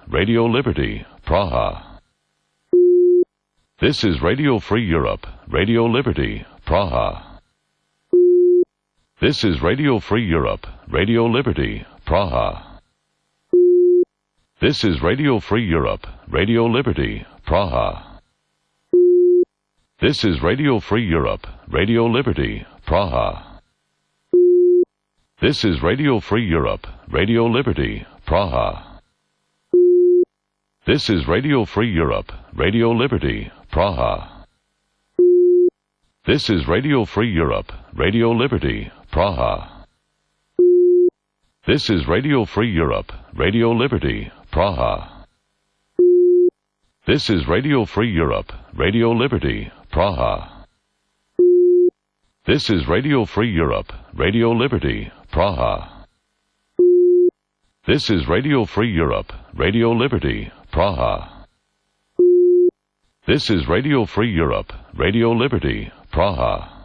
Radio Liberty, Praha. This is Radio Free Europe, Radio Liberty, Praha. This is Radio Free Europe, Radio Liberty, Praha. This is Radio Free Europe, Radio Liberty, Praha. This is Radio Free Europe, Radio Liberty, Praha. This is Radio Free Europe, Radio Liberty, Praha. This is Radio Free Europe, Radio Liberty, Praha. This is Radio Free Europe, Radio Liberty, Praha. This is Radio Free Europe, Radio Liberty, Praha. This is Radio Free Europe, Radio Liberty, Praha. This is Radio Free Europe, Radio Liberty, Praha. This is Radio Free Europe, Radio Liberty, Praha. This is Radio Free Europe, Radio Liberty, Praha.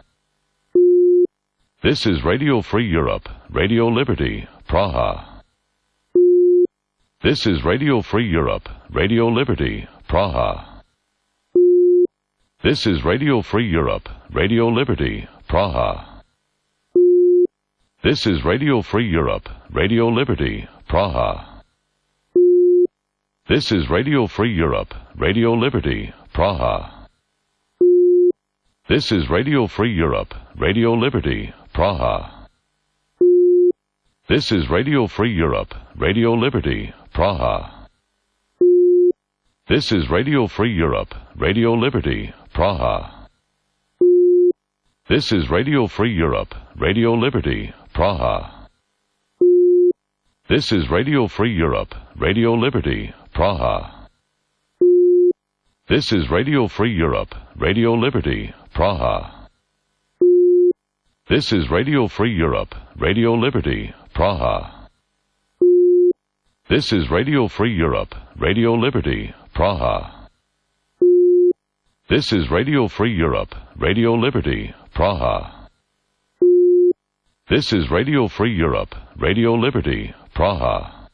This is Radio Free Europe, Radio Liberty, Praha. This is Radio Free Europe, Radio Liberty, Praha. This is Radio Free Europe, Radio Liberty, Praha. This is Radio Free Europe, Radio Liberty, Praha. This is Radio Free Europe, Radio Liberty, Praha. This is Radio Free Europe, Radio Liberty, Praha. This is Radio Free Europe, Radio Liberty, Praha. This is Radio Free Europe, Radio Liberty, Praha. This is Radio Free Europe, Radio Liberty, Praha. This is Radio Free Europe, Radio Liberty, Praha. This is Radio Free Europe, Radio Liberty, Praha. This is Radio Free Europe, Radio Liberty, Praha. This is Radio Free Europe, Radio Liberty, Praha. This is Radio Free Europe, Radio Liberty, Praha. This is Radio Free Europe, Radio Liberty, Praha.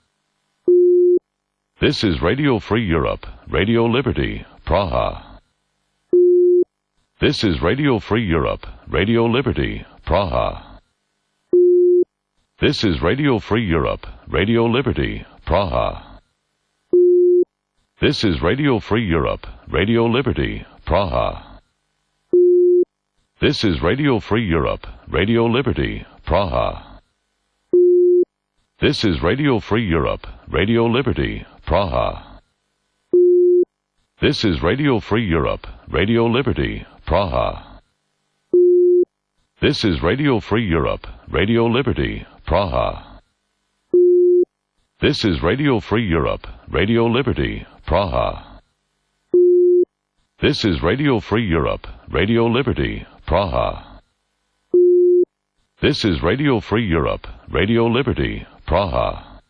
This is Radio Free Europe, Radio Liberty, Praha. This is Radio Free Europe, Radio Liberty, Praha. This is Radio Free Europe, Radio Liberty, Praha. This is Radio Free Europe, Radio Liberty, Praha. This is Radio Free Europe, Radio Liberty, Praha. This is Radio Free Europe, Radio Liberty, Praha. This is Radio Free Europe, Radio Liberty, Praha. This is Radio Free Europe, Radio Liberty, Praha. This is Radio Free Europe, Radio Liberty, Praha. This is Radio Free Europe, Radio Liberty, Praha. This is Radio Free Europe, Radio Liberty, Praha.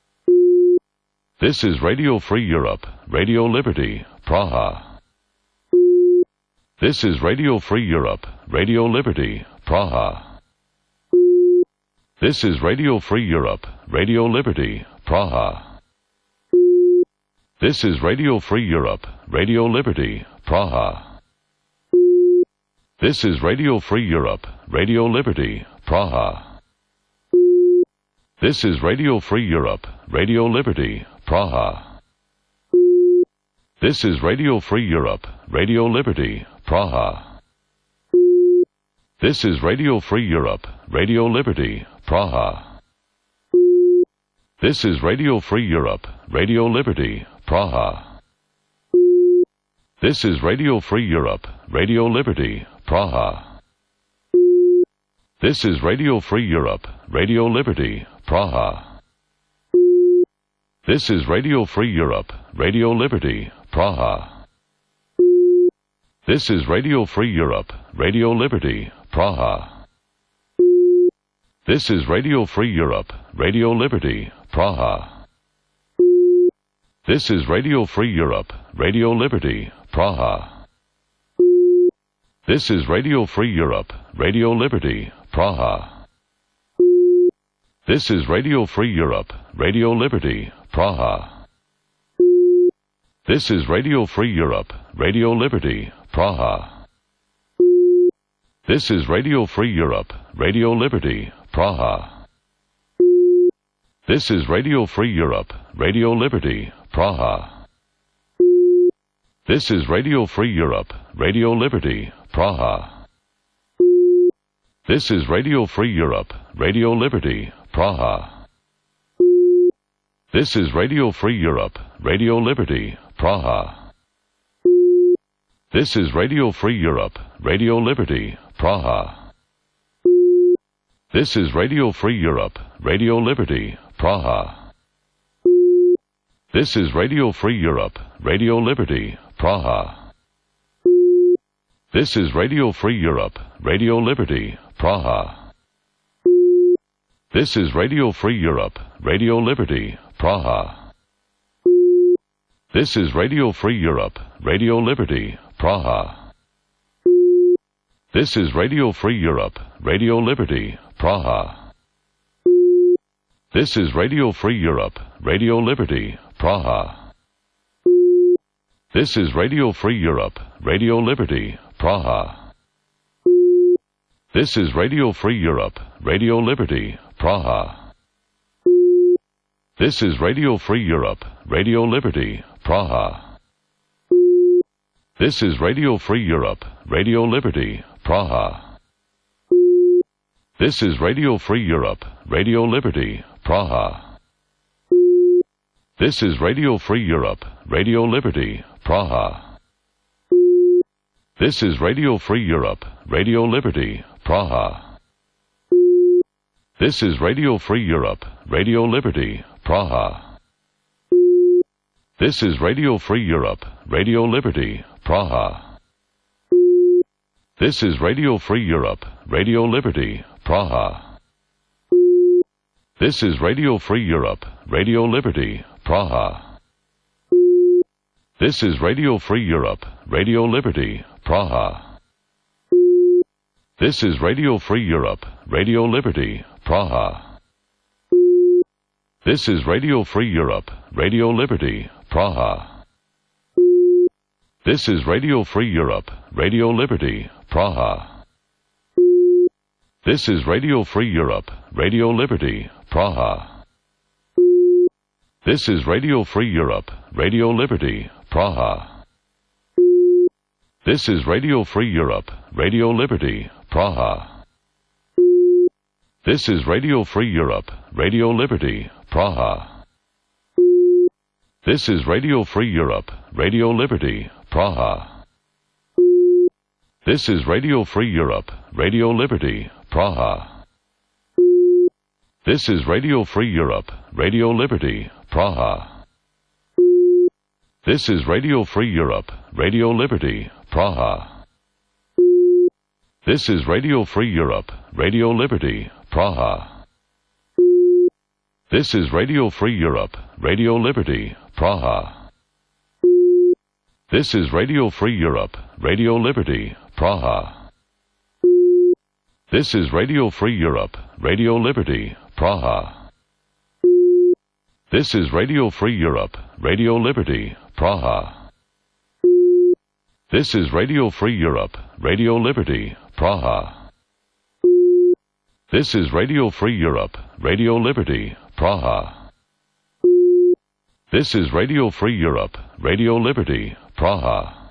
This is Radio Free Europe, Radio Liberty, Praha. This is Radio Free Europe, Radio Liberty, Praha. This is Radio Free Europe, Radio Liberty, Praha. This is Radio Free Europe, Radio Liberty, Praha. This is Radio Free Europe, Radio Liberty, Praha. This is Radio Free Europe, Radio Liberty, Praha. This is Radio Free Europe, Radio Liberty, Praha. This is Radio Free Europe, Radio Liberty, Praha. This is Radio Free Europe, Radio Liberty, Praha. This is Radio Free Europe, Radio Liberty, Praha. This is Radio Free Europe, Radio Liberty, Praha. This is Radio Free Europe, Radio Liberty, Praha. This is Radio Free Europe, Radio Liberty, Praha. This is Radio Free Europe, Radio Liberty, Praha. This is Radio Free Europe, Radio Liberty, Praha. This is Radio Free Europe, Radio Liberty, Praha. This is Radio Free Europe, Radio Liberty, Praha. This is Radio Free Europe, Radio Liberty, Praha. This is Radio Free Europe, Radio Liberty, Praha. This is Radio Free Europe, Radio Liberty, Praha. This is Radio Free Europe, Radio Liberty, Praha. This is Radio Free Europe, Radio Liberty, Praha. This is Radio Free Europe, Radio Liberty, Praha. This is Radio Free Europe, Radio Liberty, Praha. This is Radio Free Europe, Radio Liberty, Praha. This is Radio Free Europe, Radio Liberty, Praha. This is Radio Free Europe, Radio Liberty, Praha. This is Radio Free Europe, Radio Liberty, Praha. This is Radio Free Europe, Radio Liberty, Praha. This is Radio Free Europe, Radio Liberty, Praha. This is Radio Free Europe, Radio Liberty, Praha. This is Radio Free Europe, Radio Liberty, Praha. This is Radio Free Europe, Radio Liberty, Praha. This is Radio Free Europe, Radio Liberty, Praha. This is Radio Free Europe, Radio Liberty, Praha. This is Radio Free Europe, Radio Liberty, Praha. This is Radio Free Europe, Radio Liberty, Praha. This is Radio Free Europe, Radio Liberty, Praha. This is Radio Free Europe, Radio Liberty, Praha. This is Radio Free Europe, Radio Liberty, Praha. This is Radio Free Europe, Radio Liberty, Praha. This is Radio Free Europe, Radio Liberty, Praha. This is Radio Free Europe, Radio Liberty, Praha. This is Radio Free Europe, Radio Liberty, Praha. This is Radio Free Europe, Radio Liberty, Praha. This is Radio Free Europe, Radio Liberty, Praha. This is Radio Free Europe, Radio Liberty, Praha. This is Radio Free Europe, Radio Liberty, Praha. This is Radio Free Europe, Radio Liberty, Praha. This is Radio Free Europe, Radio Liberty, Praha. This is Radio Free Europe, Radio Liberty, Praha. This is Radio Free Europe, Radio Liberty, Praha. This is Radio Free Europe, Radio Liberty, Praha. This is Radio Free Europe, Radio Liberty, Praha. This is Radio Free Europe, Radio Liberty, Praha. This is Radio Free Europe, Radio Liberty, Praha. This is Radio Free Europe, Radio Liberty, Praha. This is Radio Free Europe, Radio Liberty, Praha. This is Radio Free Europe, Radio Liberty, Praha. This is Radio Free Europe, Radio Liberty, Praha. This is Radio Free Europe, Radio Liberty, Praha. This is Radio Free Europe, Radio Liberty, Praha.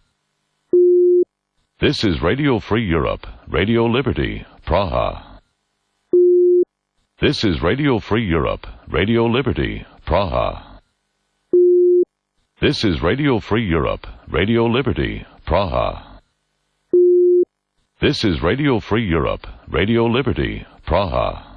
This is Radio Free Europe, Radio Liberty, Praha. This is Radio Free Europe, Radio Liberty, Praha. This is Radio Free Europe, Radio Liberty, Praha. This is Radio Free Europe, Radio Liberty, Praha.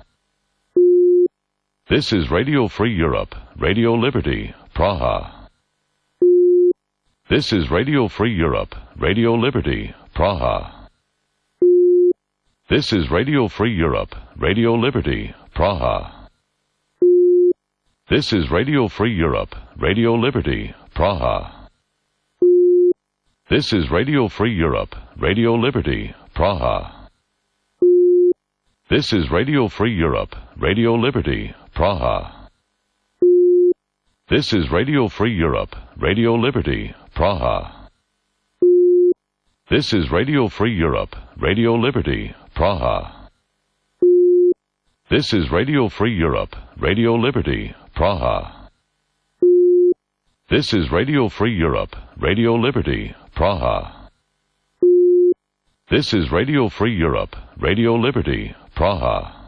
This is Radio Free Europe, Radio Liberty, Praha. This is Radio Free Europe, Radio Liberty, Praha. This is Radio Free Europe, Radio Liberty, Praha. This is Radio Free Europe, Radio Liberty, Praha. This is Radio Free Europe, Radio Liberty, Praha. This is Radio Free Europe, Radio Liberty, Praha. This is Radio Free Europe, Radio Liberty, Praha. This is Radio Free Europe, Radio Liberty, Praha. This is Radio Free Europe, Radio Liberty, Praha. This is Radio Free Europe, Radio Liberty, Praha. This is Radio Free Europe, Radio Liberty, Praha.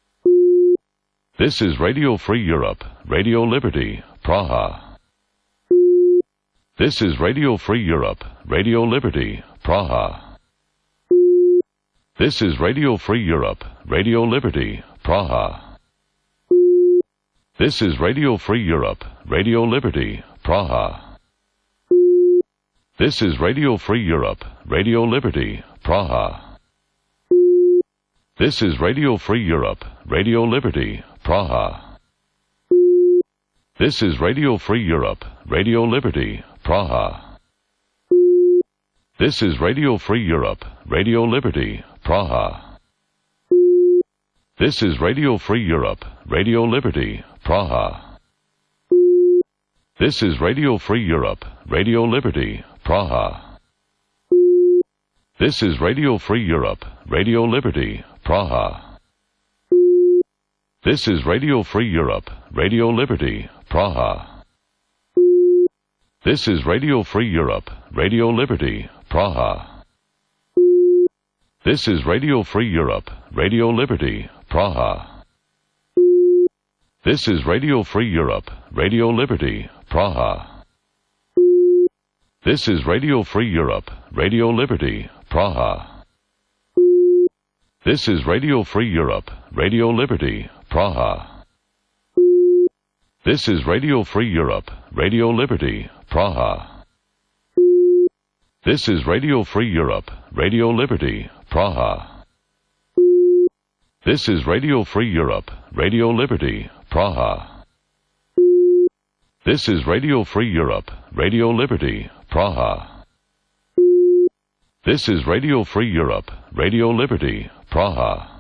This is Radio Free Europe, Radio Liberty, Praha. This is Radio Free Europe, Radio Liberty, Praha. This is Radio Free Europe, Radio Liberty, Praha. This is Radio Free Europe, Radio Liberty, Praha. This is Radio Free Europe, Radio Liberty, Praha. This is Radio Free Europe, Radio Liberty, Praha. This is Radio Free Europe, Radio Liberty, Praha. This is Radio Free Europe, Radio Liberty, Praha. This is Radio Free Europe, Radio Liberty, Praha. This is Radio Free Europe, Radio Liberty, Praha. This is Radio Free Europe, Radio Liberty, Praha. This is Radio Free Europe, Radio Liberty, Praha. This is Radio Free Europe, Radio Liberty, Praha. This is Radio Free Europe, Radio Liberty, Praha. This is Radio Free Europe, Radio Liberty, Praha. This is Radio Free Europe, Radio Liberty, Praha. This is Radio Free Europe, Radio Liberty, Praha. This is Radio Free Europe, Radio Liberty, Praha. This is Radio Free Europe, Radio Liberty, Praha. This is Radio Free Europe, Radio Liberty, Praha. This is Radio Free Europe, Radio Liberty, Praha. This is Radio Free Europe, Radio Liberty, Praha.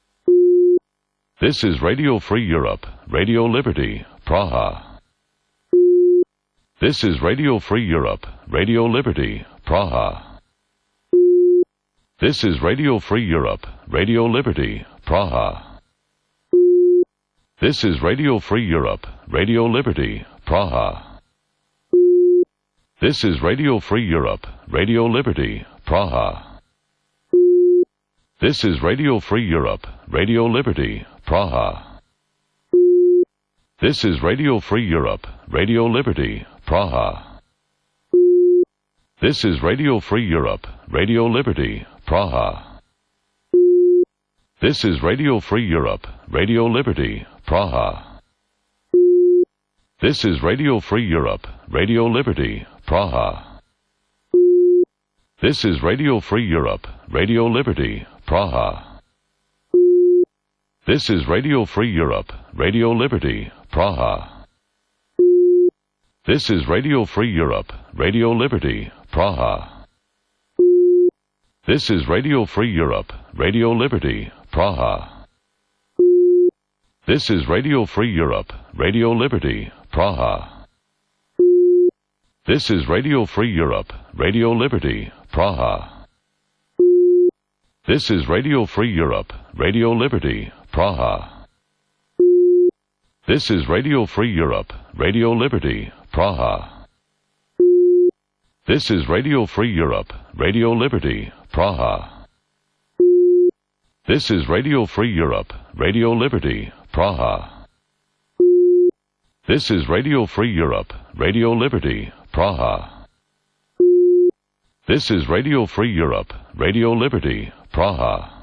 This is Radio Free Europe, Radio Liberty, Praha. This is Radio Free Europe, Radio Liberty, Praha. This is Radio Free Europe, Radio Liberty, Praha. This is Radio Free Europe, Radio Liberty, Praha. This is Radio Free Europe, Radio Liberty, Praha. This is Radio Free Europe, Radio Liberty, Praha. This is Radio Free Europe, Radio Liberty, Praha. This is Radio Free Europe, Radio Liberty, Praha. This is Radio Free Europe, Radio Liberty, Praha. This is Radio Free Europe, Radio Liberty, Praha. This is Radio Free Europe, Radio Liberty, Praha. This is Radio Free Europe, Radio Liberty, Praha. This is Radio Free Europe, Radio Liberty, Praha. This is Radio Free Europe, Radio Liberty, Praha. This is Radio Free Europe, Radio Liberty, Praha. This is Radio Free Europe, Radio Liberty, Praha. This is Radio Free Europe, Radio Liberty, Praha. This is Radio Free Europe, Radio Liberty, Praha. This is Radio Free Europe, Radio Liberty, Praha. This is Radio Free Europe, Radio Liberty, Praha. This is Radio Free Europe, Radio Liberty, Praha. This is Radio Free Europe, Radio Liberty, Praha.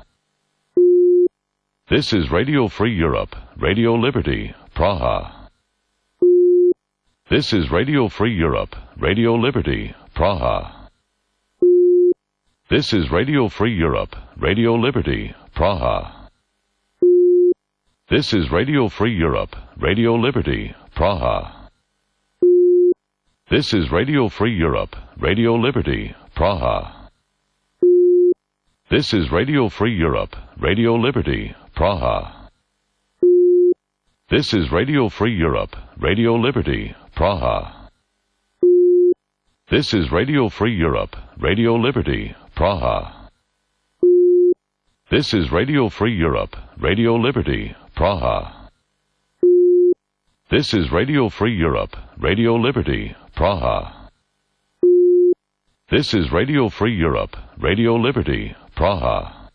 This is Radio Free Europe, Radio Liberty, Praha. This is Radio Free Europe, Radio Liberty, Praha. This is Radio Free Europe, Radio Liberty, Praha. This is Radio Free Europe, Radio Liberty, Praha. This is Radio Free Europe, Radio Liberty, Praha. This is Radio Free Europe, Radio Liberty, Praha. This is Radio Free Europe, Radio Liberty, Praha. This is Radio Free Europe, Radio Liberty, Praha. This is Radio Free Europe, Radio Liberty, Praha. This is Radio Free Europe, Radio Liberty, Praha. This is Radio Free Europe, Radio Liberty, Praha.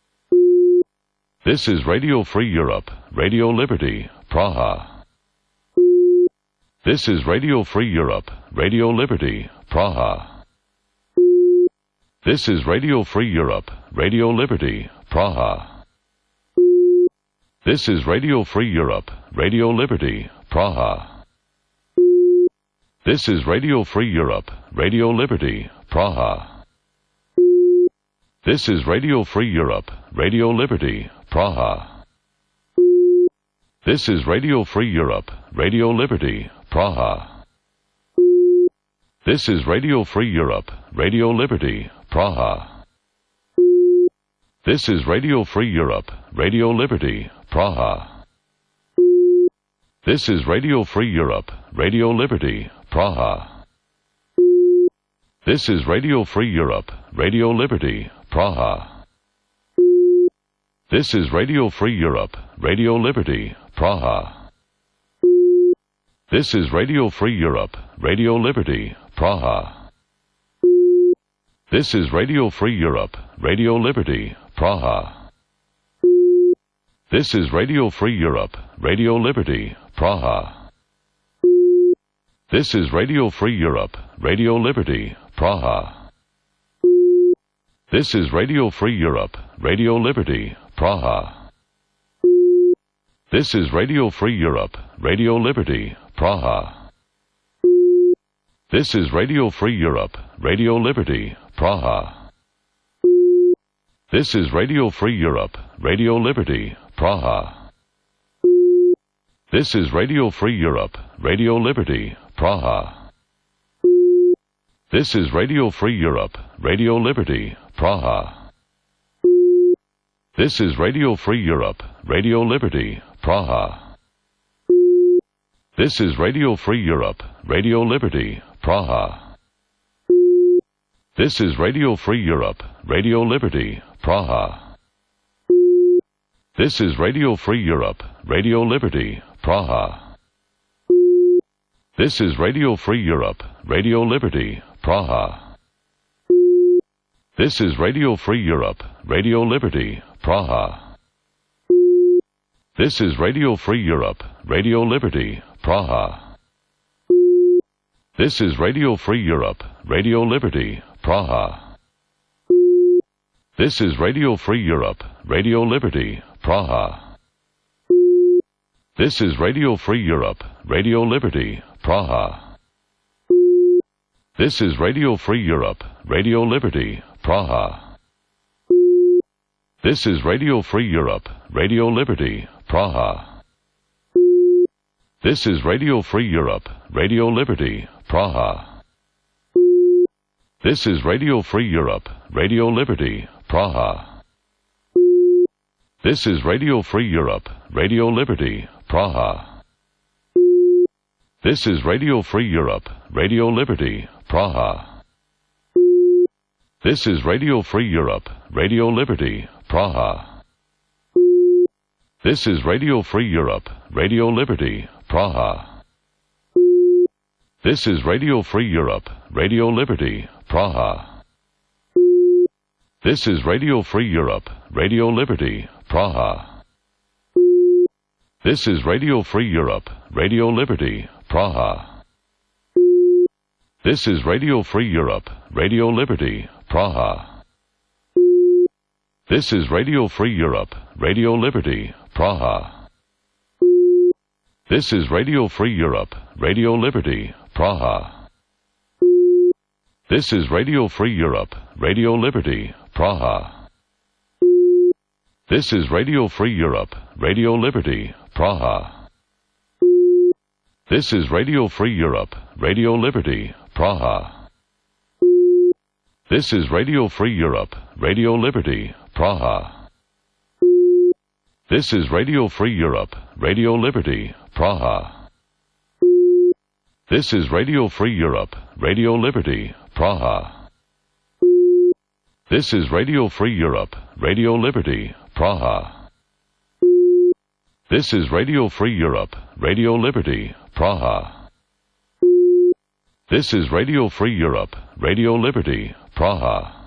This is Radio Free Europe, Radio Liberty, Praha. This is Radio Free Europe, Radio Liberty, Praha. This is Radio Free Europe, Radio Liberty, Praha. This is Radio Free Europe, Radio Liberty, Praha. This is Radio Free Europe, Radio Liberty, Praha. This is Radio Free Europe, Radio Liberty, Praha. This is Radio Free Europe, Radio Liberty, Praha. This is Radio Free Europe, Radio Liberty, Praha. This is Radio Free Europe, Radio Liberty, Praha. This is Radio Free Europe, Radio Liberty, Praha. This is Radio Free Europe, Radio Liberty, Praha. This is Radio Free Europe, Radio Liberty, Praha. This is Radio Free Europe, Radio Liberty, Praha. This is Radio Free Europe, Radio Liberty, Praha. This is Radio Free Europe, Radio Liberty, Praha. This is Radio Free Europe, Radio Liberty, Praha. This is Radio Free Europe, Radio Liberty, Praha. This is Radio Free Europe, Radio Liberty, Praha. This is Radio Free Europe, Radio Liberty, Praha. This is Radio Free Europe, Radio Liberty, Praha. This is Radio Free Europe, Radio Liberty, Praha. This is Radio Free Europe, Radio Liberty, Praha. This is Radio Free Europe, Radio Liberty, Praha. This is Radio Free Europe, Radio Liberty, Praha. This is Radio Free Europe, Radio Liberty, Praha. This is Radio Free Europe, Radio Liberty, Praha. This is Radio Free Europe, Radio Liberty, Praha. This is Radio Free Europe, Radio Liberty, Praha. This is Radio Free Europe, Radio Liberty, Praha. This is Radio Free Europe, Radio Liberty, Praha. This is Radio Free Europe, Radio Liberty, Praha. This is Radio Free Europe, Radio Liberty, Praha. This is Radio Free Europe, Radio Liberty, Praha. This is Radio Free Europe, Radio Liberty, Praha. This is Radio Free Europe, Radio Liberty, Praha. This is Radio Free Europe, Radio Liberty, Praha. This is Radio Free Europe, Radio Liberty, Praha. This is Radio Free Europe, Radio Liberty, Praha. This is Radio Free Europe, Radio Liberty, Praha. This is Radio Free Europe, Radio Liberty, Praha. This is Radio Free Europe, Radio Liberty, Praha. This is Radio Free Europe, Radio Liberty, Praha. This is Radio Free Europe, Radio Liberty, Praha. This is Radio Free Europe, Radio Liberty, Praha. This is Radio Free Europe, Radio Liberty, Praha. This is Radio Free Europe, Radio Liberty, Praha. This is Radio Free Europe, Radio Liberty, Praha. This is Radio Free Europe, Radio Liberty, Praha. This is Radio Free Europe, Radio Liberty, Praha. This is Radio Free Europe, Radio Liberty, Praha. This is Radio Free Europe, Radio Liberty, Praha. This is Radio Free Europe, Radio Liberty, Praha. This is Radio Free Europe, Radio Liberty, Praha. This is Radio Free Europe, Radio Liberty, Praha. This is Radio Free Europe, Radio Liberty, Praha.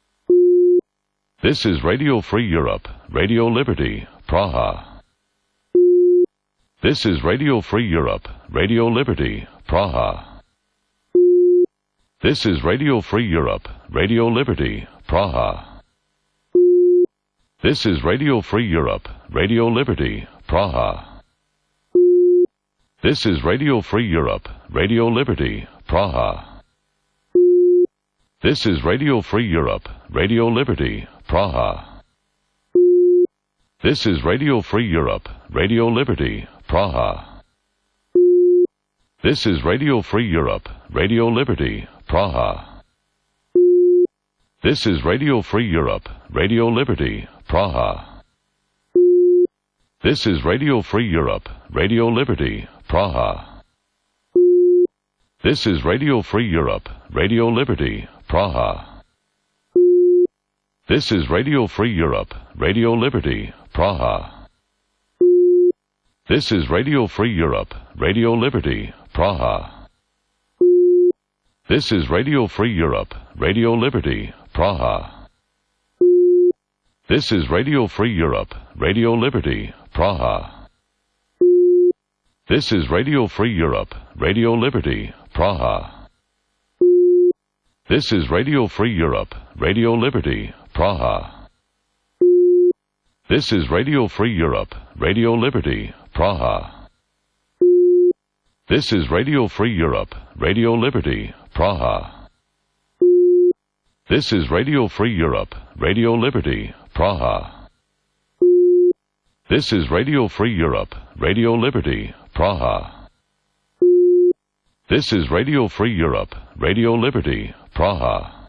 This is Radio Free Europe, Radio Liberty, Praha. This is Radio Free Europe, Radio Liberty, Praha. This is Radio Free Europe, Radio Liberty, Praha. This is Radio Free Europe, Radio Liberty, Praha. This is Radio Free Europe, Radio Liberty, Praha. This is Radio Free Europe, Radio Liberty, Praha. This is Radio Free Europe, Radio Liberty, Praha. This is Radio Free Europe, Radio Liberty, Praha. This is Radio Free Europe, Radio Liberty, Praha. This is Radio Free Europe, Radio Liberty, Praha. This is Radio Free Europe, Radio Liberty, Praha. This is Radio Free Europe, Radio Liberty, Praha. This is Radio Free Europe, Radio Liberty, Praha. This is Radio Free Europe, Radio Liberty, Praha. This is Radio Free Europe, Radio Liberty, Praha. This is Radio Free Europe, Radio Liberty, Praha. This is Radio Free Europe, Radio Liberty, Praha. This is Radio Free Europe, Radio Liberty, Praha. This is Radio Free Europe, Radio Liberty, Praha. This is Radio Free Europe, Radio Liberty, Praha. This is Radio Free Europe, Radio Liberty, Praha. This is Radio Free Europe, Radio Liberty, Praha.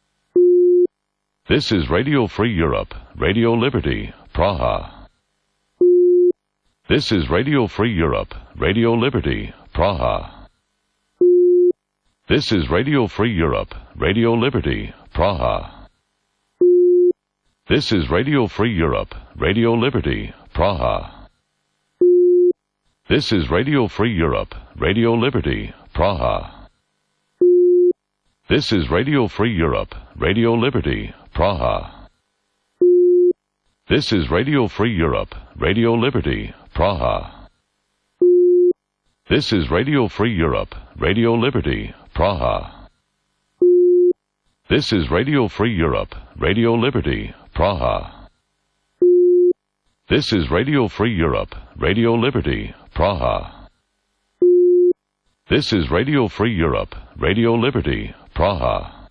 This is Radio Free Europe, Radio Liberty, Praha. This is Radio Free Europe, Radio Liberty, Praha. This is Radio Free Europe, Radio Liberty, Praha. This is Radio Free Europe, Radio Liberty, Praha. This is Radio Free Europe, Radio Liberty, Praha. This is Radio Free Europe, Radio Liberty, Praha. This is Radio Free Europe, Radio Liberty, Praha. This is Radio Free Europe, Radio Liberty, Praha. This is Radio Free Europe, Radio Liberty, Praha. This is Radio Free Europe, Radio Liberty, Praha. This is Radio Free Europe, Radio Liberty, Praha.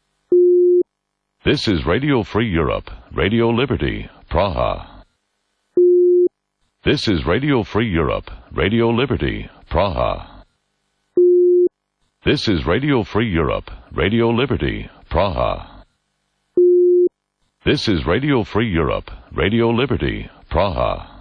This is Radio Free Europe, Radio Liberty, Praha. This is Radio Free Europe, Radio Liberty, Praha. This is Radio Free Europe, Radio Liberty, Praha. This is Radio Free Europe, Radio Liberty, Praha.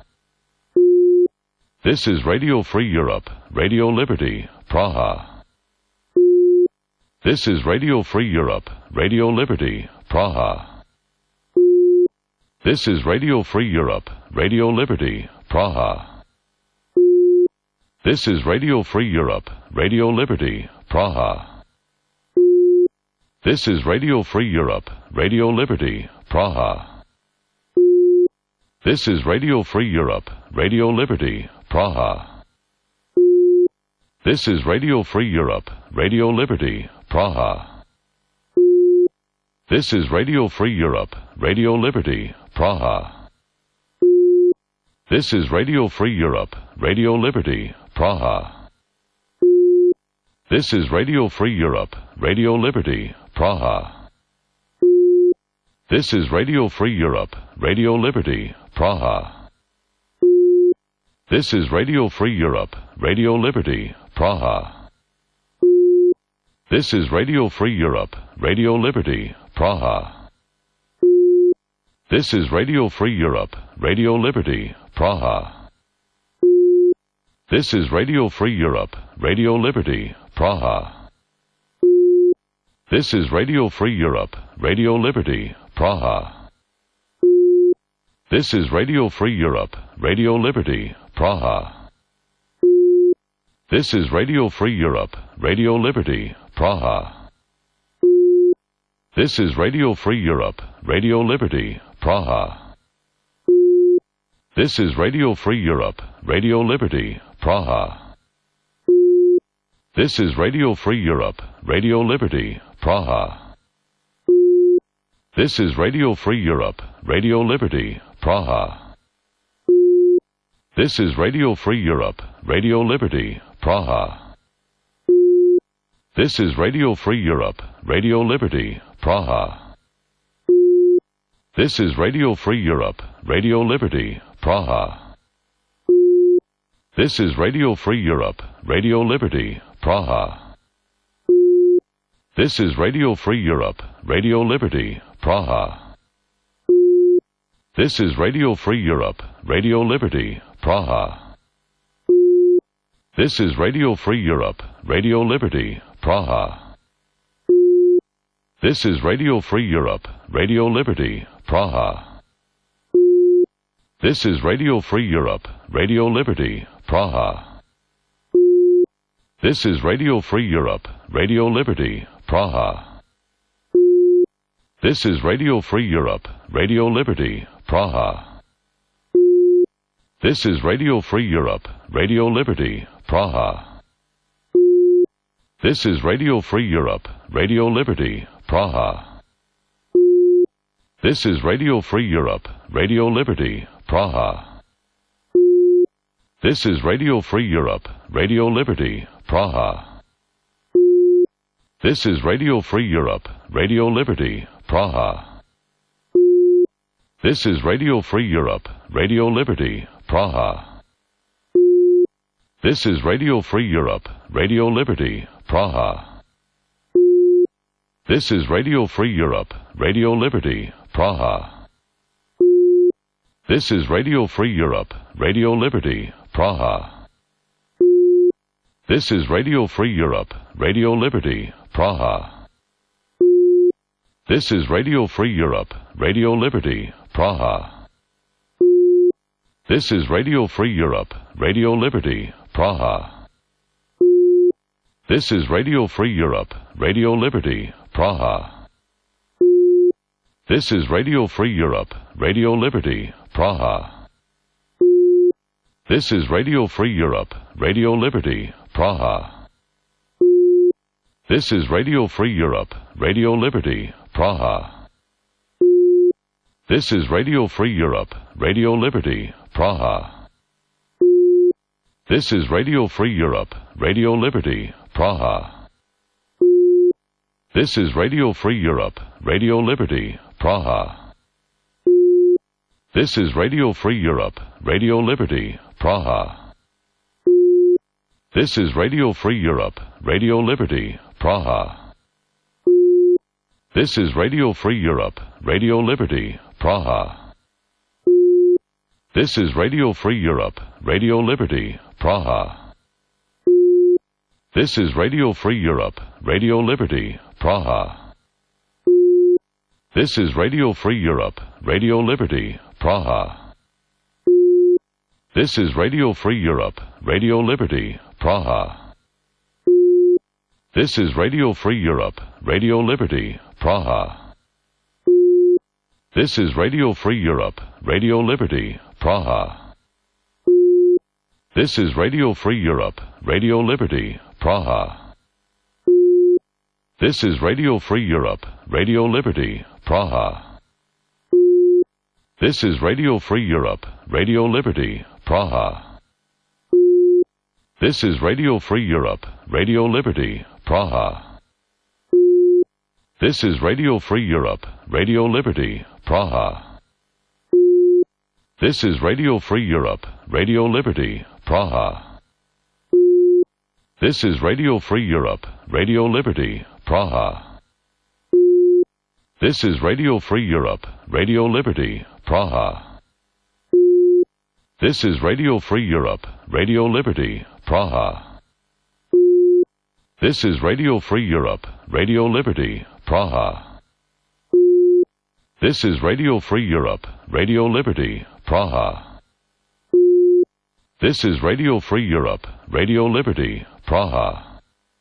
This is Radio Free Europe, Radio Liberty, Praha. This is Radio Free Europe, Radio Liberty, Praha. This is Radio Free Europe, Radio Liberty, Praha. This is Radio Free Europe, Radio Liberty, Praha. This is Radio Free Europe, Radio Liberty, Praha. This is Radio Free Europe, Radio Liberty, Praha. This is Radio Free Europe, Radio Liberty, Praha. This is Radio Free Europe, Radio Liberty, Praha. This is Radio Free Europe, Radio Liberty, Praha. This is Radio Free Europe, Radio Liberty, Praha. This is Radio Free Europe, Radio Liberty, Praha. This is Radio Free Europe, Radio Liberty, Praha. This is Radio Free Europe, Radio Liberty, Praha. This is Radio Free Europe, Radio Liberty, Praha. This is Radio Free Europe, Radio Liberty, Praha. This is Radio Free Europe, Radio Liberty, Praha. This is Radio Free Europe, Radio Liberty, Praha. This is Radio Free Europe, Radio Liberty, Praha. This is Radio Free Europe, Radio Liberty, Praha. This is Radio Free Europe, Radio Liberty, Praha. This is Radio Free Europe, Radio Liberty, Praha. This is Radio Free Europe, Radio Liberty, Praha. This is Radio Free Europe, Radio Liberty, Praha. This is Radio Free Europe, Radio Liberty, Praha. This is Radio Free Europe, Radio Liberty, Praha. This is Radio Free Europe, Radio Liberty, Praha. This is Radio Free Europe, Radio Liberty, Praha. This is Radio Free Europe, Radio Liberty, Praha. This is Radio Free Europe, Radio Liberty, Praha. This is Radio Free Europe, Radio Liberty, Praha. This is Radio Free Europe, Radio Liberty, Praha. This is Radio Free Europe, Radio Liberty, Praha. This is Radio Free Europe, Radio Liberty, Praha. This is Radio Free Europe, Radio Liberty, Praha. This is Radio Free Europe, Radio Liberty, Praha. This is Radio Free Europe, Radio Liberty, Praha. This is Radio Free Europe, Radio Liberty, Praha. This is Radio Free Europe, Radio Liberty, Praha. This is Radio Free Europe, Radio Liberty, Praha. This is Radio Free Europe, Radio Liberty, Praha. This is Radio Free Europe, Radio Liberty, Praha. This is Radio Free Europe, Radio Liberty, Praha. This is Radio Free Europe, Radio Liberty, Praha. This is Radio Free Europe, Radio Liberty, Praha. This is Radio Free Europe, Radio Liberty, Praha. This is Radio Free Europe, Radio Liberty, Praha. This is Radio Free Europe, Radio Liberty, Praha. This is Radio Free Europe, Radio Liberty, Praha. This is Radio Free Europe, Radio Liberty, Praha. This is Radio Free Europe, Radio Liberty, Praha. This is Radio Free Europe, Radio Liberty, Praha. This is Radio Free Europe, Radio Liberty, Praha. This is Radio Free Europe, Radio Liberty, Praha. This is Radio Free Europe, Radio Liberty, Praha. This is Radio Free Europe, Radio Liberty, Praha. This is Radio Free Europe, Radio Liberty, Praha. This is Radio Free Europe, Radio Liberty, Praha. This is Radio Free Europe, Radio Liberty, Praha. This is Radio Free Europe, Radio Liberty, Praha. This is Radio Free Europe, Radio Liberty, Praha. This is Radio Free Europe, Radio Liberty, Praha. This is Radio Free Europe, Radio Liberty, Praha. This is Radio Free Europe, Radio Liberty, Praha. This is Radio Free Europe, Radio Liberty, Praha. This is Radio Free Europe, Radio Liberty, Praha. This is Radio Free Europe, Radio Liberty, Praha. This is Radio Free Europe, Radio Liberty, Praha. This is Radio Free Europe, Radio Liberty, Praha. This is Radio Free Europe, Radio Liberty, Praha. This is Radio Free Europe, Radio Liberty, Praha. This is Radio Free Europe, Radio Liberty, Praha. This is Radio Free Europe, Radio Liberty, Praha. This is Radio Free Europe, Radio Liberty, Praha.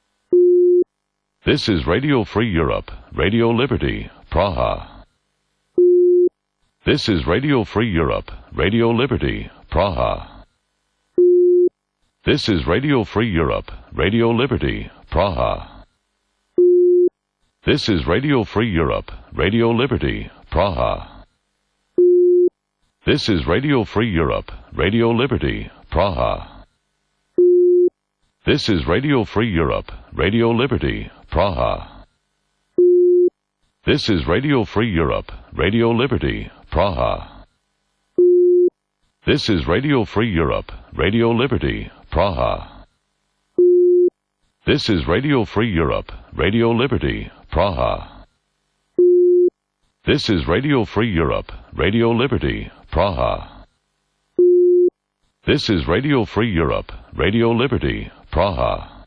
This is Radio Free Europe, Radio Liberty, Praha. This is Radio Free Europe, Radio Liberty, Praha. This is Radio Free Europe, Radio Liberty, Praha. This is Radio Free Europe, Radio Liberty, Praha. This is Radio Free Europe, Radio Liberty, Praha. This is Radio Free Europe, Radio Liberty, Praha. This is Radio Free Europe, Radio Liberty, Praha. This is Radio Free Europe, Radio Liberty, Praha. This is Radio Free Europe, Radio Liberty, Praha. This is Radio Free Europe, Radio Liberty, Praha. This is Radio Free Europe, Radio Liberty, Praha.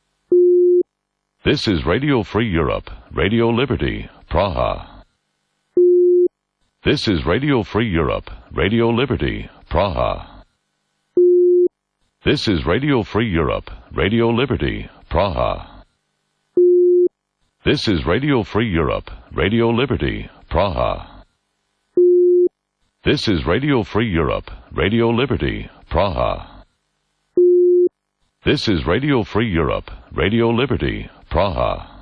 This is Radio Free Europe, Radio Liberty, Praha. This is Radio Free Europe, Radio Liberty, Praha. This is Radio Free Europe, Radio Liberty, Praha. This is Radio Free Europe, Radio Liberty, Praha. This is Radio Free Europe, Radio Liberty, Praha. This is Radio Free Europe, Radio Liberty, Praha.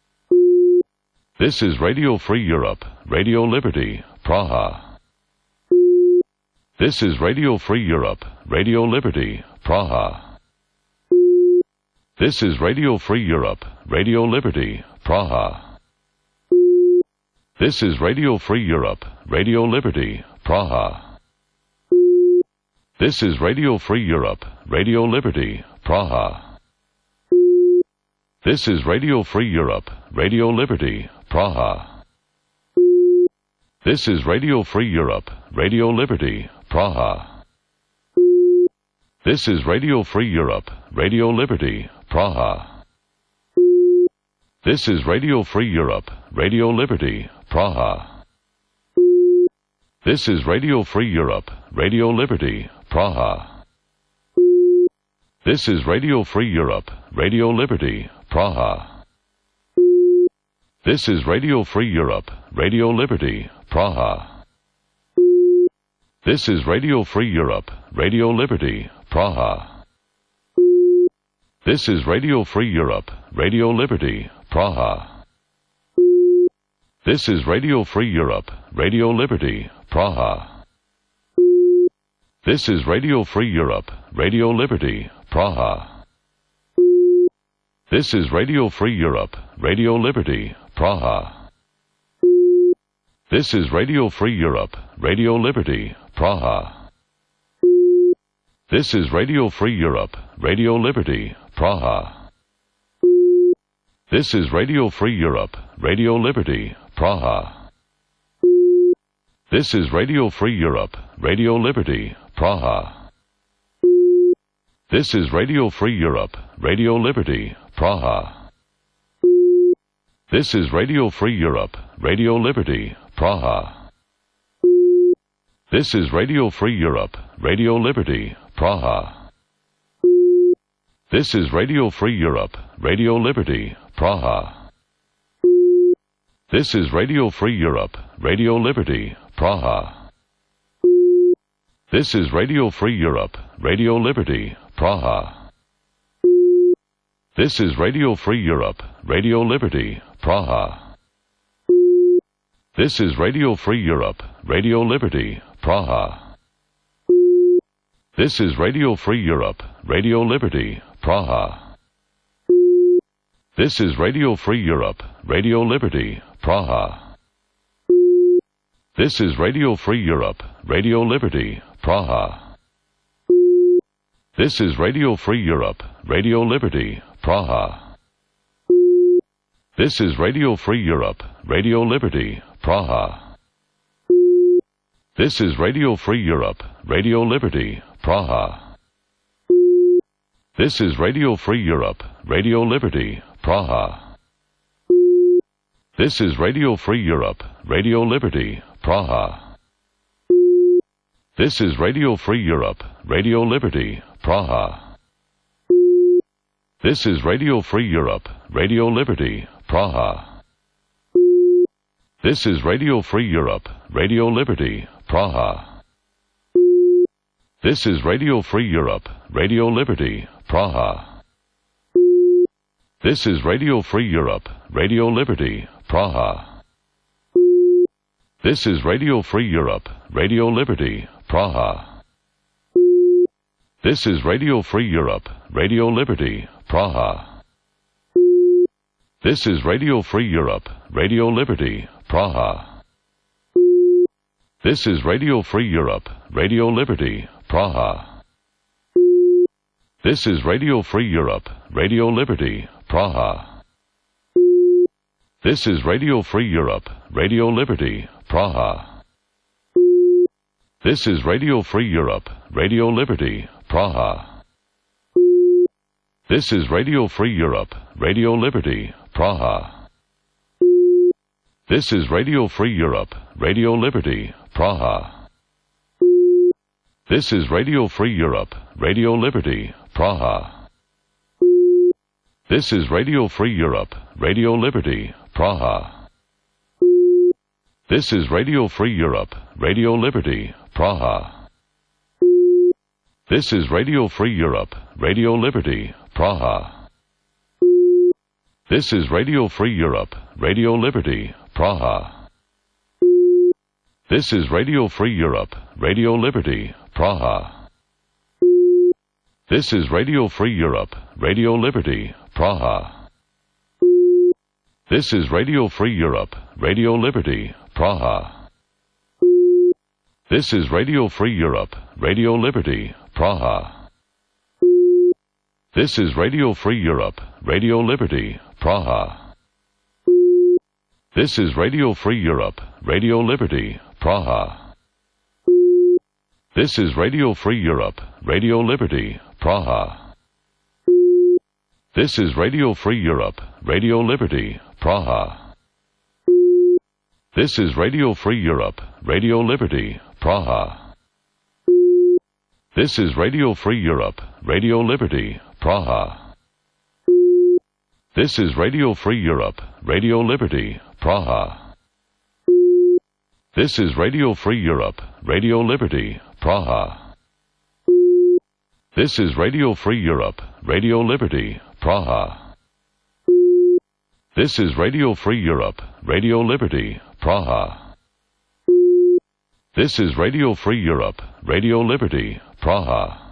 This is Radio Free Europe, Radio Liberty, Praha. This is Radio Free Europe, Radio Liberty, Praha. This is Radio Free Europe, Radio Liberty, Praha. This is Radio Free Europe, Radio Liberty, Praha. This is Radio Free Europe, Radio Liberty, Praha. This is Radio Free Europe, Radio Liberty, Praha. This is Radio Free Europe, Radio Liberty, Praha. This is Radio Free Europe, Radio Liberty, Praha. This is Radio Free Europe, Radio Liberty, Praha. This is Radio Free Europe, Radio Liberty, Praha. This is Radio Free Europe, Radio Liberty, Praha. This is Radio Free Europe, Radio Liberty, Praha. This is Radio Free Europe, Radio Liberty, Praha. This is Radio Free Europe, Radio Liberty, Praha. This is Radio Free Europe, Radio Liberty, Praha. This is Radio Free Europe, Radio Liberty, Praha. This is Radio Free Europe, Radio Liberty, Praha. This is Radio Free Europe, Radio Liberty, Praha. This is Radio Free Europe, Radio Liberty, Praha. This is Radio Free Europe, Radio Liberty, Praha. This is Radio Free Europe, Radio Liberty, Praha. This is Radio Free Europe, Radio Liberty, Praha. This is Radio Free Europe, Radio Liberty, Praha. This is Radio Free Europe, Radio Liberty, Praha. This is Radio Free Europe, Radio Liberty, Praha. This is Radio Free Europe, Radio Liberty, Praha. This is Radio Free Europe, Radio Liberty, Praha. This is Radio Free Europe, Radio Liberty, Praha. This is Radio Free Europe, Radio Liberty, Praha. This is Radio Free Europe, Radio Liberty, Praha. This is Radio Free Europe, Radio Liberty, Praha. This is Radio Free Europe, Radio Liberty, Praha. This is Radio Free Europe, Radio Liberty, Praha. This is Radio Free Europe, Radio Liberty, Praha. This is Radio Free Europe, Radio Liberty, Praha. This is Radio Free Europe, Radio Liberty, Praha. This is Radio Free Europe, Radio Liberty, Praha. This is Radio Free Europe, Radio Liberty, Praha. This is Radio Free Europe, Radio Liberty, Praha. This is Radio Free Europe, Radio Liberty, Praha. This is Radio Free Europe, Radio Liberty, Praha. This is Radio Free Europe, Radio Liberty, Praha. This is Radio Free Europe, Radio Liberty, Praha. This is Radio Free Europe, Radio Liberty, Praha. This is Radio Free Europe, Radio Liberty, Praha. This is Radio Free Europe, Radio Liberty, Praha. This is Radio Free Europe, Radio Liberty, Praha. This is Radio Free Europe, Radio Liberty, Praha. This is Radio Free Europe, Radio Liberty, Praha. This is Radio Free Europe, Radio Liberty, Praha. This is Radio Free Europe, Radio Liberty, Praha. This is Radio Free Europe, Radio Liberty, Praha. This is Radio Free Europe, Radio Liberty, Praha. This is Radio Free Europe, Radio Liberty, Praha. This is Radio Free Europe, Radio Liberty, Praha. This is Radio Free Europe, Radio Liberty, Praha. This is Radio Free Europe, Radio Liberty, Praha. This is Radio Free Europe, Radio Liberty, Praha. This is Radio Free Europe, Radio Liberty, Praha. This is Radio Free Europe, Radio Liberty, Praha. This is Radio Free Europe, Radio Liberty, Praha. This is Radio Free Europe, Radio Liberty, Praha. This is Radio Free Europe, Radio Liberty, Praha. This is Radio Free Europe, Radio Liberty, Praha. This is Radio Free Europe, Radio Liberty, Praha. This is Radio Free Europe, Radio Liberty, Praha. This is Radio Free Europe, Radio Liberty, Praha. This is Radio Free Europe, Radio Liberty, Praha. This is Radio Free Europe, Radio Liberty, Praha. This is Radio Free Europe, Radio Liberty, Praha. This is Radio Free Europe, Radio Liberty, Praha.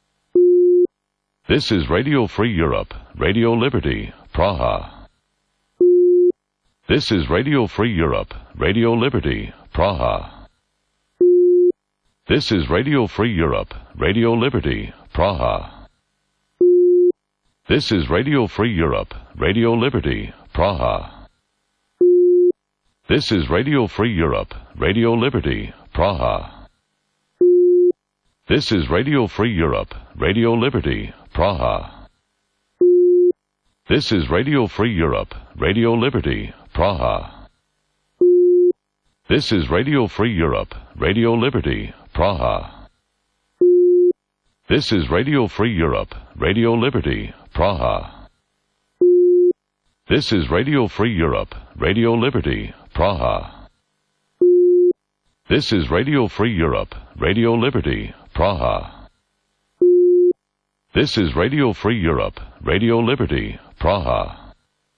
This is Radio Free Europe, Radio Liberty, Praha. This is Radio Free Europe, Radio Liberty, Praha. This is Radio Free Europe, Radio Liberty, Praha. This is Radio Free Europe, Radio Liberty, Praha. This is Radio Free Europe, Radio Liberty, Praha. This is Radio Free Europe, Radio Liberty, Praha. This is Radio Free Europe, Radio Liberty, Praha. This is Radio Free Europe, Radio Liberty, Praha. This is Radio Free Europe, Radio Liberty, Praha. This is Radio Free Europe, Radio Liberty, Praha. This is Radio Free Europe, Radio Liberty, Praha. This is Radio Free Europe, Radio Liberty, Praha.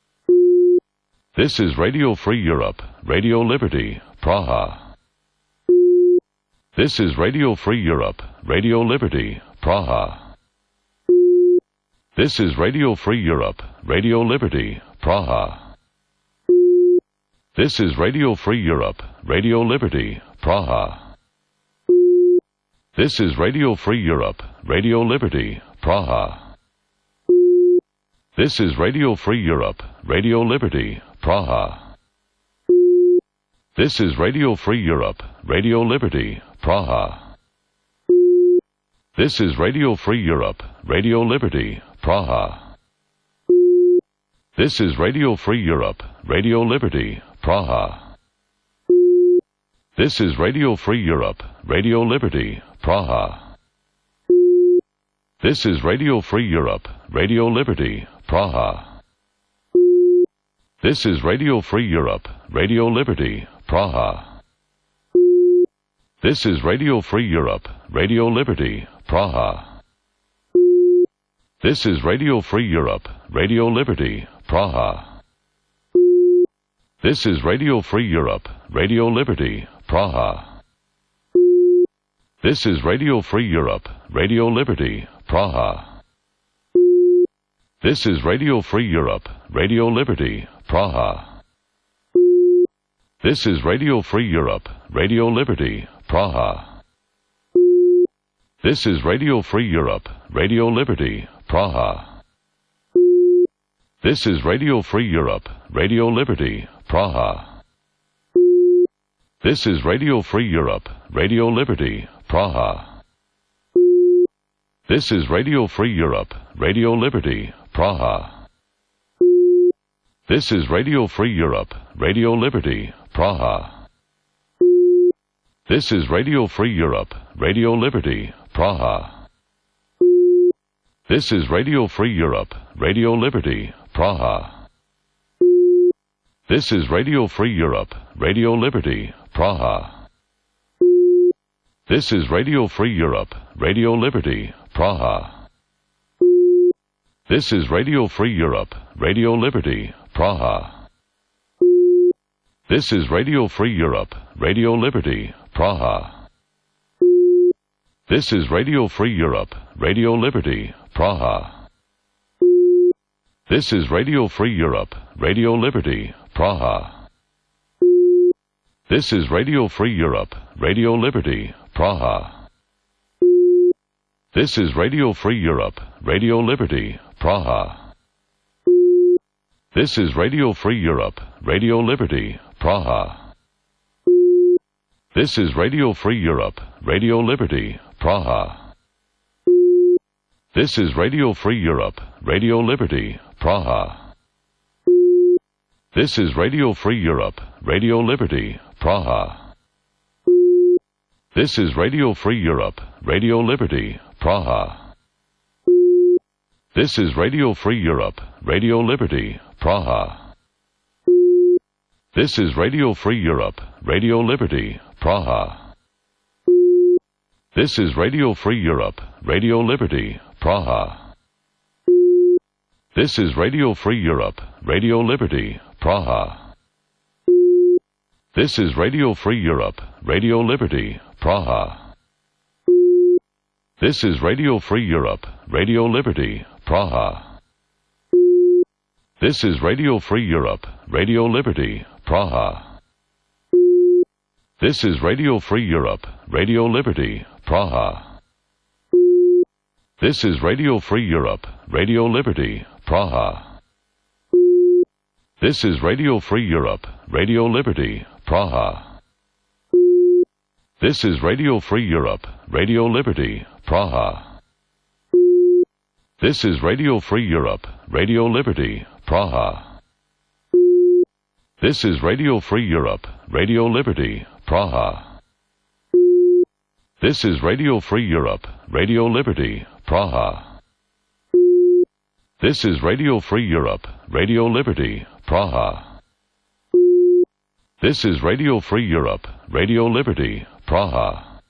This is Radio Free Europe, Radio Liberty, Praha. This is Radio Free Europe, Radio Liberty, Praha. This is Radio Free Europe, Radio Liberty, Praha. This is Radio Free Europe, Radio Liberty, Praha. This is Radio Free Europe, Radio Liberty, Praha. This is Radio Free Europe, Radio Liberty, Praha. This is Radio Free Europe, Radio Liberty, Praha. This is Radio Free Europe, Radio Liberty, Praha. This is Radio Free Europe, Radio Liberty, Praha. This is Radio Free Europe, Radio Liberty, Praha. This is Radio Free Europe, Radio Liberty, Praha. This is Radio Free Europe, Radio Liberty, Praha. This is Radio Free Europe, Radio Liberty, Praha. This is Radio Free Europe, Radio Liberty, Praha. This is Radio Free Europe, Radio Liberty, Praha. This is Radio Free Europe, Radio Liberty, Praha. This is Radio Free Europe, Radio Liberty, Praha. This is Radio Free Europe, Radio Liberty, Praha. This is Radio Free Europe, Radio Liberty, Praha. This is Radio Free Europe, Radio Liberty, Praha. This is Radio Free Europe, Radio Liberty, Praha. This is Radio Free Europe, Radio Liberty, Praha. This is Radio Free Europe, Radio Liberty, Praha. This is Radio Free Europe, Radio Liberty, Praha. This is Radio Free Europe, Radio Liberty, Praha. This is Radio Free Europe, Radio Liberty, Praha. This is Radio Free Europe, Radio Liberty, Praha. This is Radio Free Europe, Radio Liberty, Praha. This is Radio Free Europe, Radio Liberty, Praha. This is Radio Free Europe, Radio Liberty, Praha. This is Radio Free Europe, Radio Liberty, Praha. This is Radio Free Europe, Radio Liberty, Praha. This is Radio Free Europe, Radio Liberty, Praha. This is Radio Free Europe, Radio Liberty, Praha. This is Radio Free Europe, Radio Liberty, Praha. This is Radio Free Europe, Radio Liberty, Praha. This is Radio Free Europe, Radio Liberty, Praha. This is Radio Free Europe, Radio Liberty, Praha. This is Radio Free Europe, Radio Liberty, Praha. This is Radio Free Europe, Radio Liberty, Praha. This is Radio Free Europe, Radio Liberty, Praha. This is Radio Free Europe, Radio Liberty, Praha. This is Radio Free Europe, Radio Liberty, Praha. This is Radio Free Europe, Radio Liberty, Praha. This is Radio Free Europe, Radio Liberty, Praha. This is Radio Free Europe, Radio Liberty, Praha. This is Radio Free Europe, Radio Liberty, Praha. This is Radio Free Europe, Radio Liberty, Praha. This is Radio Free Europe, Radio Liberty, Praha. This is Radio Free Europe, Radio Liberty, Praha. This is Radio Free Europe, Radio Liberty, Praha. This is Radio Free Europe, Radio Liberty, Praha. This is Radio Free Europe, Radio Liberty, Praha. This is Radio Free Europe, Radio Liberty, Praha.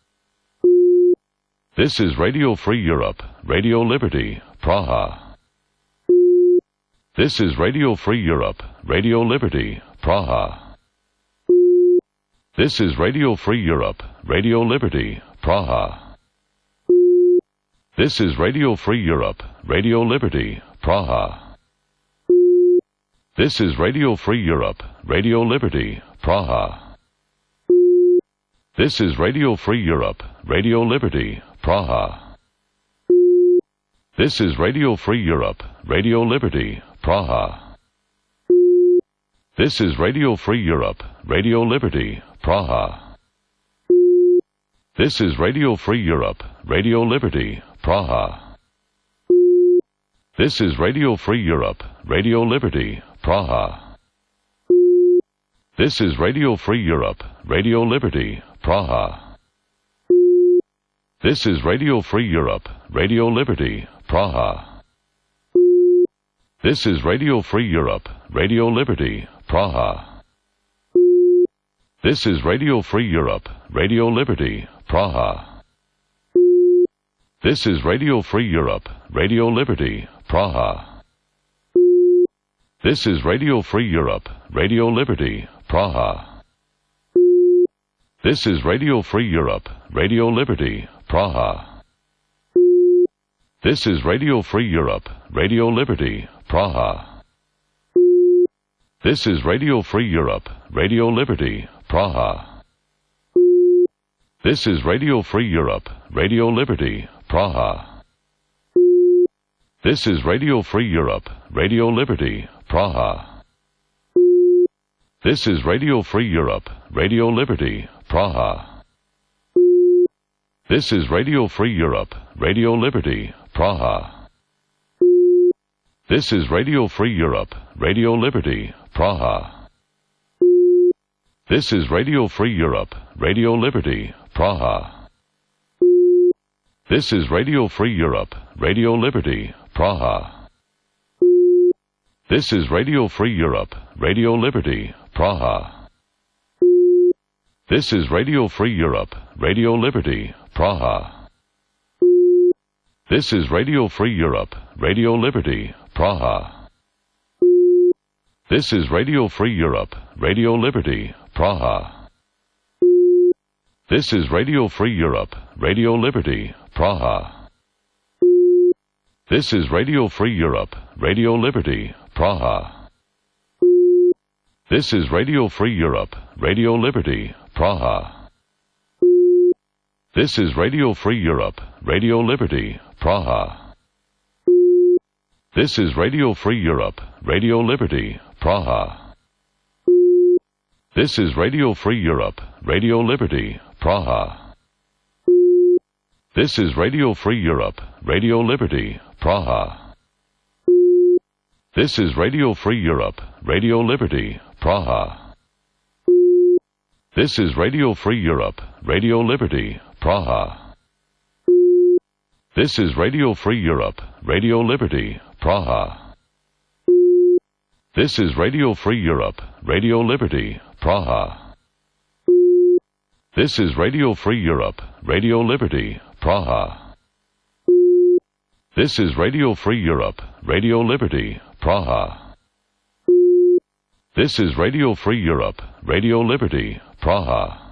This is Radio Free Europe, Radio Liberty, Praha. This is Radio Free Europe, Radio Liberty, Praha. This is Radio Free Europe, Radio Liberty, Praha. This is Radio Free Europe, Radio Liberty, Praha. This is Radio Free Europe, Radio Liberty, Praha. This is Radio Free Europe, Radio Liberty, Praha. This is Radio Free Europe, Radio Liberty, Praha. This is Radio Free Europe, Radio Liberty, Praha. This is Radio Free Europe, Radio Liberty, Praha. This is Radio Free Europe, Radio Liberty, Praha. This is Radio Free Europe, Radio Liberty, Praha. This is Radio Free Europe, Radio Liberty, Praha. This is Radio Free Europe, Radio Liberty, Praha. This is Radio Free Europe, Radio Liberty, Praha. This is Radio Free Europe, Radio Liberty, Praha. This is Radio Free Europe, Radio Liberty, Praha. This is Radio Free Europe, Radio Liberty, Praha. This is Radio Free Europe, Radio Liberty, Praha. This is Radio Free Europe, Radio Liberty, Praha. This is Radio Free Europe, Radio Liberty, Praha. This is Radio Free Europe, Radio Liberty, Praha. This is Radio Free Europe, Radio Liberty, Praha. This is Radio Free Europe, Radio Liberty, Praha. This is Radio Free Europe, Radio Liberty, Praha. This is Radio Free Europe, Radio Liberty, Praha. This is Radio Free Europe, Radio Liberty, Praha. This is Radio Free Europe, Radio Liberty, Praha. This is Radio Free Europe, Radio Liberty, Praha. This is Radio Free Europe, Radio Liberty, Praha. This is Radio Free Europe, Radio Liberty, Praha. This is Radio Free Europe, Radio Liberty, Praha. This is Radio Free Europe, Radio Liberty, Praha. This is Radio Free Europe, Radio Liberty, Praha. This is Radio Free Europe, Radio Liberty, Praha. This is Radio Free Europe, Radio Liberty, Praha. This is Radio Free Europe, Radio Liberty, Praha. This is Radio Free Europe, Radio Liberty, Praha. This is Radio Free Europe, Radio Liberty, Praha. This is Radio Free Europe, Radio Liberty, Praha. This is Radio Free Europe, Radio Liberty, Praha. This is Radio Free Europe, Radio Liberty, Praha. This is Radio Free Europe, Radio Liberty, Praha. This is Radio Free Europe, Radio Liberty, Praha. This is Radio Free Europe, Radio Liberty, Praha.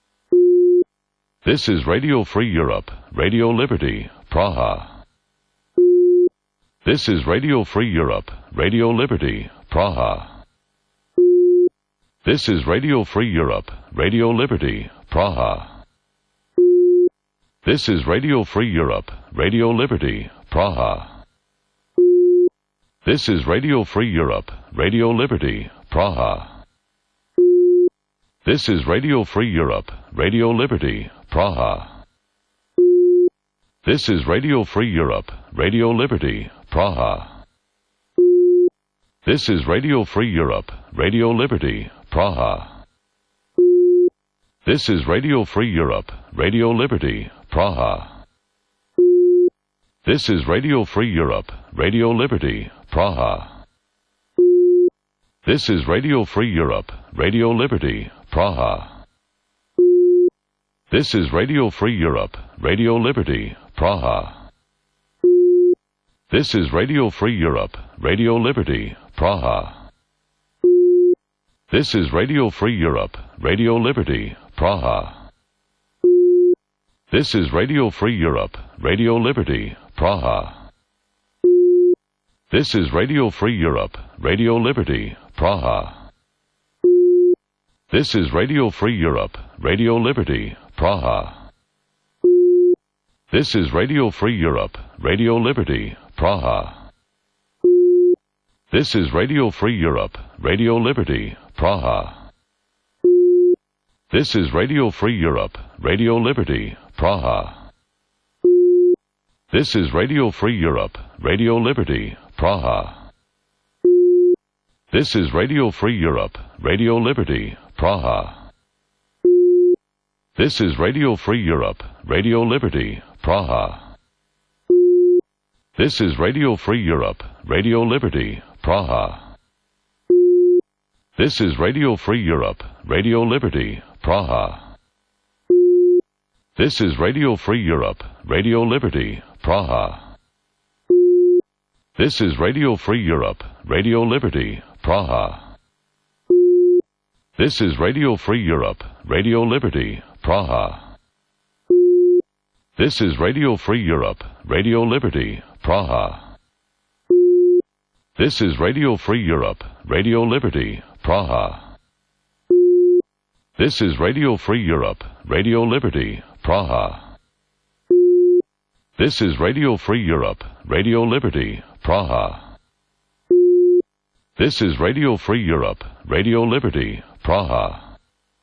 This is Radio Free Europe, Radio Liberty, Praha. This is Radio Free Europe, Radio Liberty, Praha. This is Radio Free Europe, Radio Liberty, Praha. This is Radio Free Europe, Radio Liberty, Praha. This is Radio Free Europe, Radio Liberty, Praha. This is Radio Free Europe, Radio Liberty, Praha. This is Radio Free Europe, Radio Liberty, Praha. This is Radio Free Europe, Radio Liberty, Praha. This is Radio Free Europe, Radio Liberty, Praha. This is Radio Free Europe, Radio Liberty, Praha. This is Radio Free Europe, Radio Liberty, Praha. This is Radio Free Europe, Radio Liberty, Praha. This is Radio Free Europe, Radio Liberty, Praha. This is Radio Free Europe, Radio Liberty, Praha. This is Radio Free Europe, Radio Liberty, Praha. This is Radio Free Europe, Radio Liberty, Praha. This is Radio Free Europe, Radio Liberty, Praha. This is Radio Free Europe, Radio Liberty, Praha. This is Radio Free Europe, Radio Liberty, Praha. This is Radio Free Europe, Radio Liberty, Praha. This is Radio Free Europe, Radio Liberty, Praha. This is Radio Free Europe, Radio Liberty, Praha. This is Radio Free Europe, Radio Liberty, Praha. This is Radio Free Europe, Radio Liberty, Praha. This is Radio Free Europe, Radio Liberty, Praha. This is Radio Free Europe, Radio Liberty, Praha. This is Radio Free Europe, Radio Liberty, Praha. This is Radio Free Europe, Radio Liberty, Praha. This is Radio Free Europe, Radio Liberty, Praha. This is Radio Free Europe, Radio Liberty, Praha. This is Radio Free Europe, Radio Liberty, Praha. This is Radio Free Europe, Radio Liberty, Praha. This is Radio Free Europe, Radio Liberty, Praha.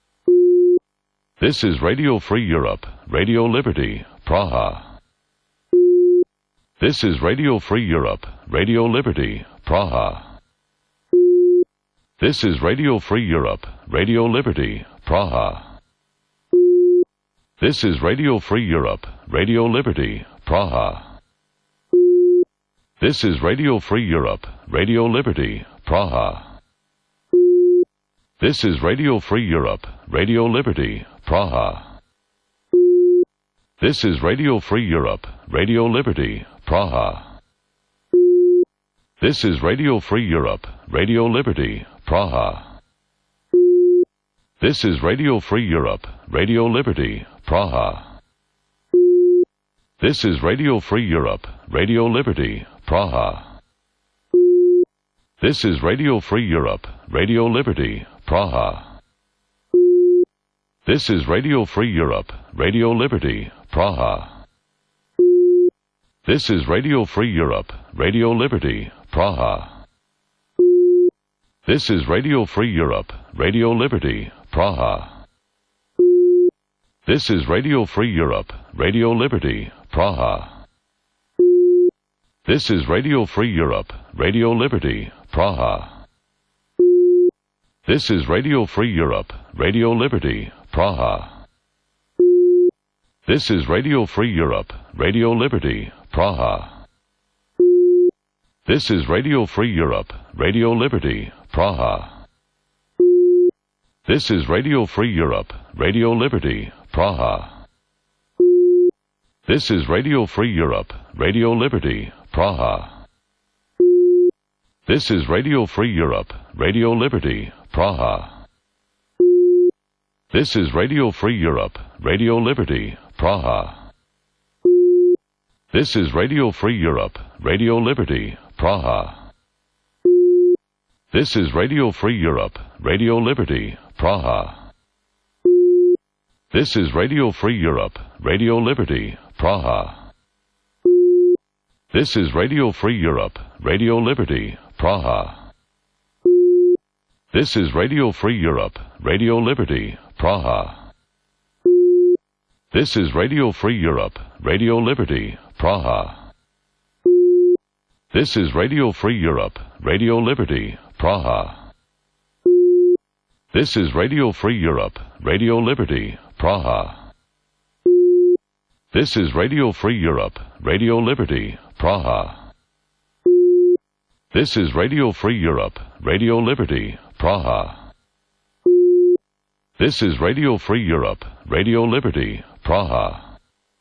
This is Radio Free Europe, Radio Liberty, Praha. This is Radio Free Europe, Radio Liberty, Praha. This is Radio Free Europe, Radio Liberty, Praha. This is Radio Free Europe, Radio Liberty, Praha. This is Radio Free Europe, Radio Liberty, Praha. This is Radio Free Europe, Radio Liberty, Praha. This is Radio Free Europe, Radio Liberty, Praha. This is Radio Free Europe, Radio Liberty, Praha. This is Radio Free Europe, Radio Liberty, Praha. This is Radio Free Europe, Radio Liberty, Praha. This is Radio Free Europe, Radio Liberty, Praha. This is Radio Free Europe, Radio Liberty, Praha. This is Radio Free Europe, Radio Liberty, Praha. This is Radio Free Europe, Radio Liberty, Praha. This is Radio Free Europe, Radio Liberty, Praha. This is Radio Free Europe, Radio Liberty, Praha. This is Radio Free Europe, Radio Liberty, Praha. This is Radio Free Europe, Radio Liberty, Praha. This is Radio Free Europe, Radio Liberty, Praha. This is Radio Free Europe, Radio Liberty, Praha. This is Radio Free Europe, Radio Liberty, Praha. This is Radio Free Europe, Radio Liberty, Praha. This is Radio Free Europe, Radio Liberty, Praha. This is Radio Free Europe, Radio Liberty, Praha. This is Radio Free Europe, Radio Liberty, Praha. This is Radio Free Europe, Radio Liberty, Praha. This is Radio Free Europe, Radio Liberty, Praha. This is Radio Free Europe, Radio Liberty, Praha. This is Radio Free Europe, Radio Liberty, Praha. This is Radio Free Europe, Radio Liberty, Praha. This is Radio Free Europe, Radio Liberty, Praha. This is Radio Free Europe, Radio Liberty, Praha. This is Radio Free Europe, Radio Liberty, Praha. This is Radio Free Europe, Radio Liberty, Praha.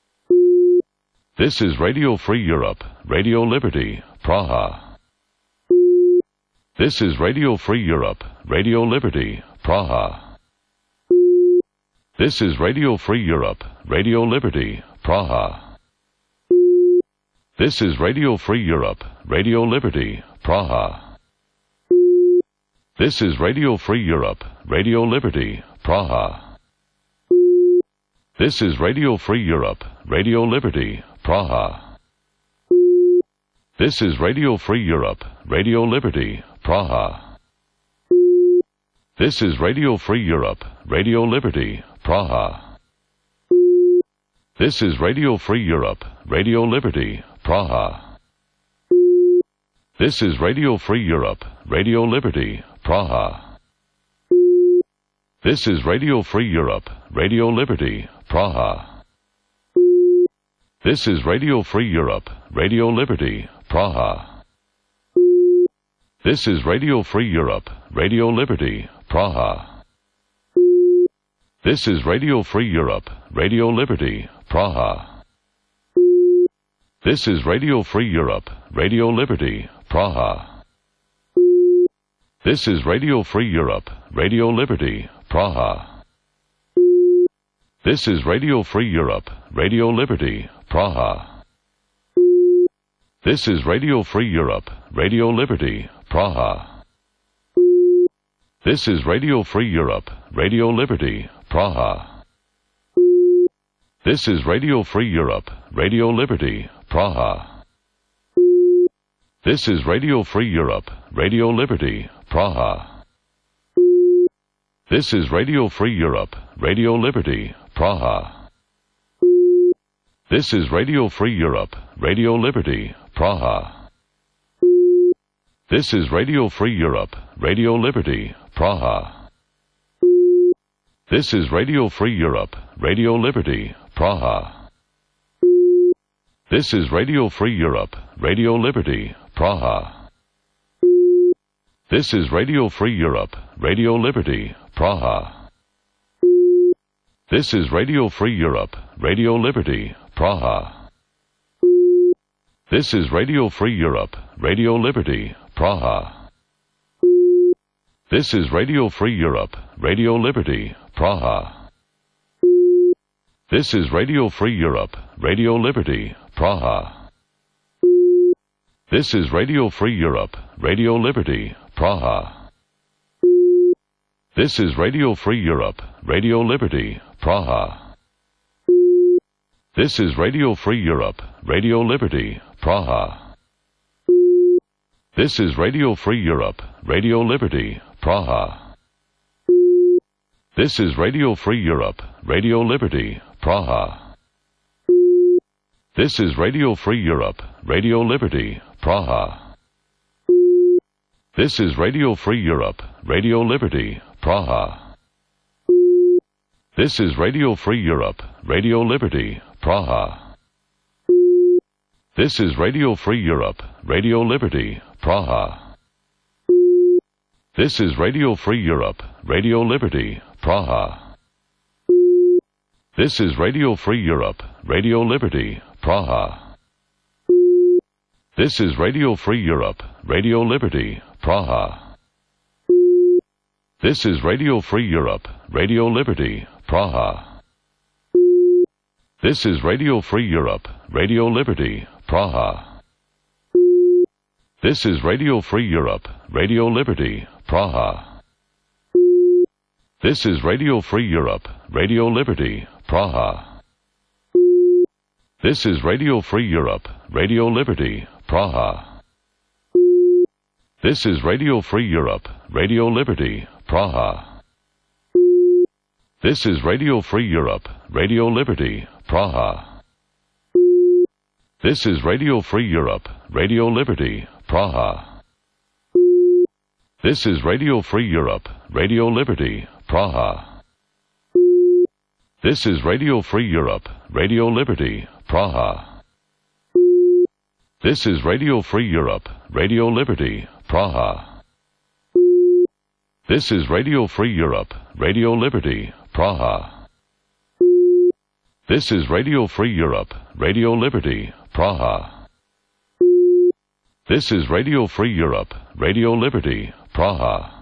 This is Radio Free Europe, Radio Liberty, Praha. This is Radio Free Europe, Radio Liberty, Praha. This is Radio Free Europe, Radio Liberty, Praha. This is Radio Free Europe, Radio Liberty, Praha. This is Radio Free Europe, Radio Liberty, Praha. This is Radio Free Europe, Radio Liberty, Praha. This is Radio Free Europe, Radio Liberty, Praha. This is Radio Free Europe, Radio Liberty, Praha. This is Radio Free Europe, Radio Liberty, Praha. This is Radio Free Europe, Radio Liberty, Praha. This is Radio Free Europe, Radio Liberty, Praha. This is Radio Free Europe, Radio Liberty, Praha. This is Radio Free Europe, Radio Liberty, Praha. This is Radio Free Europe, Radio Liberty, Praha. This is Radio Free Europe, Radio Liberty, Praha. This is Radio Free Europe, Radio Liberty, Praha. This is Radio Free Europe, Radio Liberty, Praha. This is Radio Free Europe, Radio Liberty, Praha. This is Radio Free Europe, Radio Liberty, Praha. This is Radio Free Europe, Radio Liberty, Praha. This is Radio Free Europe, Radio Liberty, Praha. This is Radio Free Europe, Radio Liberty, Praha. This is Radio Free Europe, Radio Liberty, Praha. This is Radio Free Europe, Radio Liberty, Praha. This is Radio Free Europe, Radio Liberty, Praha. This is Radio Free Europe, Radio Liberty, Praha. This is Radio Free Europe, Radio Liberty, Praha. This is Radio Free Europe, Radio Liberty, Praha. This is Radio Free Europe, Radio Liberty, Praha. This is Radio Free Europe, Radio Liberty, Praha. This is Radio Free Europe, Radio Liberty, Praha. This is Radio Free Europe, Radio Liberty, Praha. This is Radio Free Europe, Radio Liberty, Praha. This is Radio Free Europe, Radio Liberty, Praha. This is Radio Free Europe, Radio Liberty, Praha. This is Radio Free Europe, Radio Liberty, Praha. This is Radio Free Europe, Radio Liberty, Praha. This is Radio Free Europe, Radio Liberty, Praha. This is Radio Free Europe, Radio Liberty, Praha. This is Radio Free Europe, Radio Liberty, Praha. This is Radio Free Europe, Radio Liberty, Praha. This is Radio Free Europe, Radio Liberty, Praha. This is Radio Free Europe, Radio Liberty, Praha. This is Radio Free Europe, Radio Liberty, Praha. This is Radio Free Europe, Radio Liberty, Praha. This is Radio Free Europe, Radio Liberty, Praha. This is Radio Free Europe, Radio Liberty, Praha. This is Radio Free Europe, Radio Liberty, Praha. This is Radio Free Europe, Radio Liberty, Praha. This is Radio Free Europe, Radio Liberty, Praha. This is Radio Free Europe, Radio Liberty, Praha. This is Radio Free Europe, Radio Liberty, Praha. This is Radio Free Europe, Radio Liberty, Praha. This is Radio Free Europe, Radio Liberty, Praha. This is Radio Free Europe, Radio Liberty, Praha. This is Radio Free Europe, Radio Liberty, Praha. This is Radio Free Europe, Radio Liberty, Praha.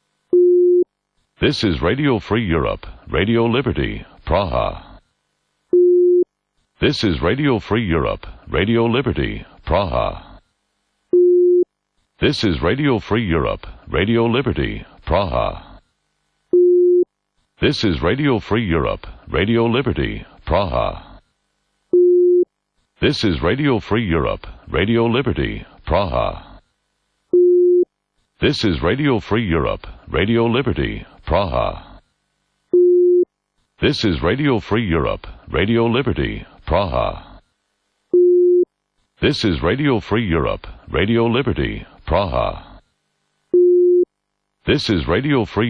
This is Radio Free Europe, Radio Liberty, Praha. This is Radio Free Europe, Radio Liberty, Praha. This is Radio Free Europe, Radio Liberty, Praha. This is Radio Free Europe, Radio Liberty, Praha. This is Radio Free Europe, Radio Liberty, Praha. This is Radio Free Europe, Radio Liberty, Praha. This is Radio Free Europe, Radio Liberty, Praha. This is Radio Free Europe, Radio Liberty, Praha. This is Radio Free